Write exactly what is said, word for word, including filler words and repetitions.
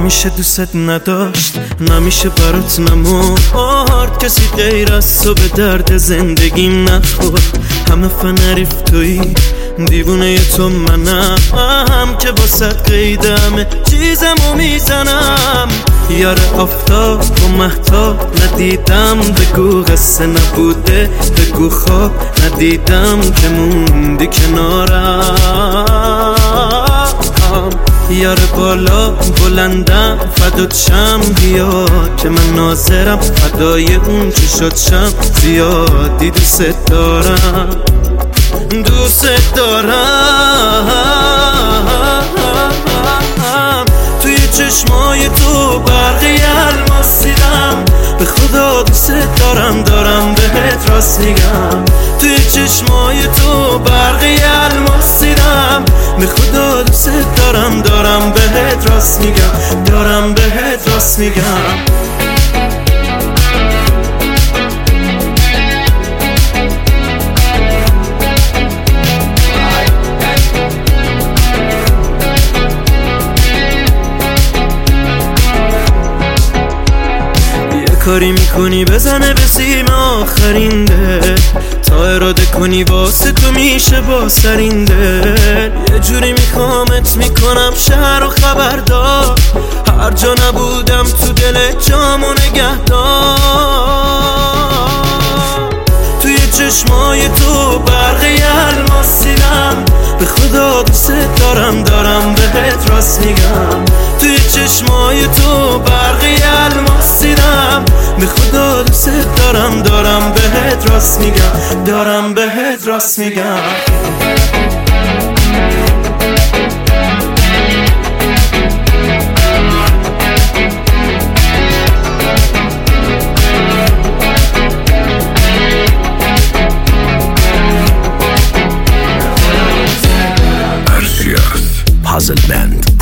نمیشه دوست نداشت، نمیشه برات نمورد، کسی غیر از تو به درد زندگیم نخورد. همه فنریف تویی، دیوونه تو منم که با صد قیدمه چیزمو میزنم. یار آفتاب و مهتاب ندیدم، بگو قصه نبوده، بگو خواب ندیدم که موندی کنارم. یار بالا بلندم فدات شم، بیا که من ناظرم فدای اون چی شد شم. زیادی دوست دارم، دوست دارم. توی چشمای تو برقی الماس دیدم، به خدا دوست دارم، دارم بهت راست میگم. توی چشمای تو برقی الماس دیدم، به خدا دوست دارم، دارم بهت راست میگم، دارم بهت راست میگم. کاری میکنی بزنه به سیم آخرین دل، تا اراده کنی واسه تو میشه با سرین دل. یه جوری میخوامت میکنم شهر و خبردار، هر جا نبودم تو دل جامو نگهدار. توی چشمای تو برقی الماس دیدم، به خدا دوست دارم، دارم بهت راست میگم. توی چشمای تو برقی الماس دیدم، به خدا دوست دارم، دارم بهت راست میگم، دارم بهت راست میگم. Puzzle Band.